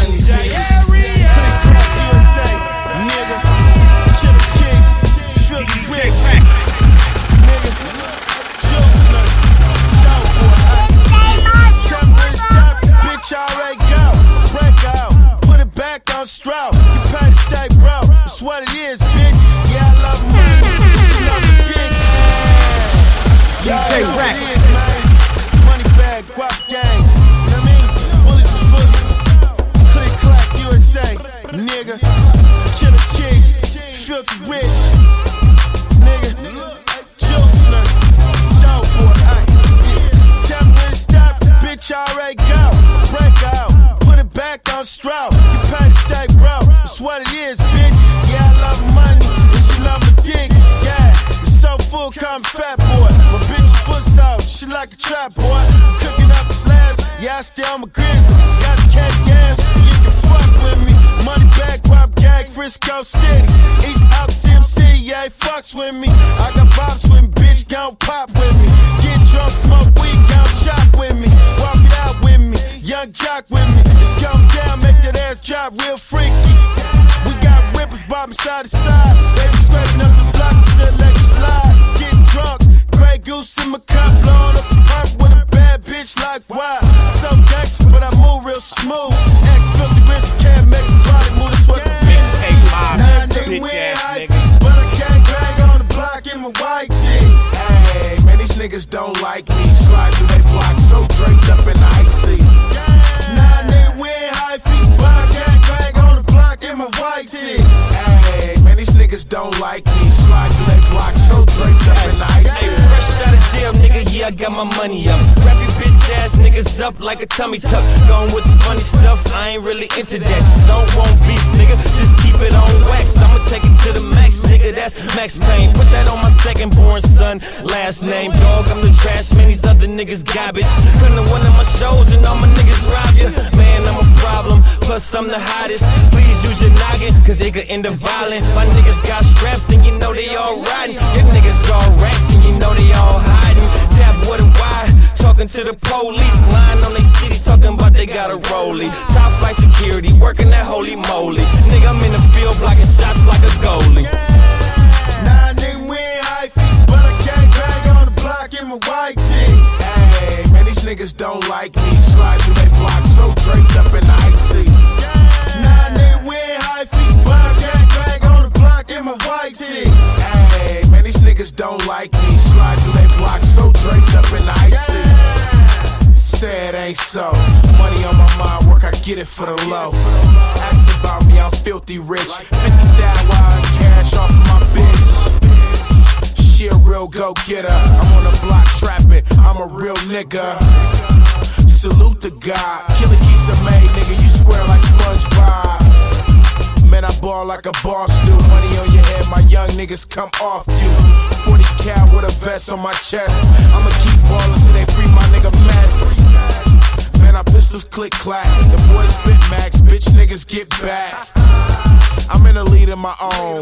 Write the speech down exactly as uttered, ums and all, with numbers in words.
nineties. Stroud, you pay to stay, bro. That's what it is, bitch. Yeah, I love money. She love the dick. D J Rack. Money bag, guap gang. You know what I mean? Bullies for fullies. Click clack, U S A. Nigga. Killer kicks. Filthy rich. Nigga. Juicer. Dope boy. Ay. Tell me when to stop. Bitch, I already go. Break out. Put it back on Stroud. You pay to stay, bro. That's what it is, bitch. Yeah, I love money, and she love my dick. Yeah, I'm so full, call me fat boy. My bitch a foot soft, she like a trap boy. I'm cooking up the slabs, yeah, I still I'm a grizzly. Got the cat yams, and you can fuck with me. Money back, guap gang, Frisco City. East Ops M C, yeah, he fucks with me. I got bops with me, bitch, gon' pop with me. Get drunk, smoke weed, gon' chop with me. Walk it out with me, young jock with me. It's going down, make that ass drop real freaky. We got rippers bobbing side to side. Baby straightening up the block to let you slide. Getting drunk, Grey Goose in my cup, blowing up some purple with a bad bitch like why? So gangster, but I move real smooth. Ex filthy rich can't make a body move. That's what the bitch say. Nine nigga win hype, but I can't drag on the block in my white tee. Hey, man, these niggas don't like me. Slide through they block, so draped up in icy. Nine nigga win hype, but I can't drag on the block in my white tee. Hey, man, these niggas don't like me. Slide through they block, so draped up in icy. Hey, fresh out of jail, nigga, yeah, I got my money up. Wrap your bitch ass niggas up like a tummy tuck. Going with the funny stuff, I ain't really into that. Don't want beef, nigga, just keep it on wax. I'ma take it to the max, nigga, that's Max Payne. Put that on my second born son, last name. Dog, I'm the trash man, these other niggas garbage. Come to one of my shows and all my niggas rob ya. Man, I'm a problem, plus I'm the hottest. Please use your noggin, cause it could end up violent. My niggas got scraps and you know they all riding. Your niggas all rats and you know they all hiding. Tap what and why, talking to the police. Lying on they city, talking about they got a rollie. Top flight security, working that holy moly. Nigga, I'm in the field blocking shots like a goalie. Nine nigga win hype, but I can't drag on the block in my white tee. Hey, man, these niggas don't like me. Slide through they block, so draped up in icy. Nine nigga win hype, but I can't drag on the block in my white tee. Hey, man, these niggas don't like me. Slide through they block, so draped up in icy. Say it ain't so. Money on my mind, work, I get it for the low. Ask about me, I'm filthy rich. fifty thousand wild cash off of my bitch. She a real go-getter. I'm on the block trapping, I'm a real nigga. Salute the God. Killer geese are made, nigga, you square like SpongeBob. Man, I ball like a boss do. Money on your head, my young niggas come off you. forty cal with a vest on my chest. I'ma keep ballin' till they free my nigga mess. Man, I pistols click clack. The boys spit max, bitch niggas get back. I'm in the lead of my own.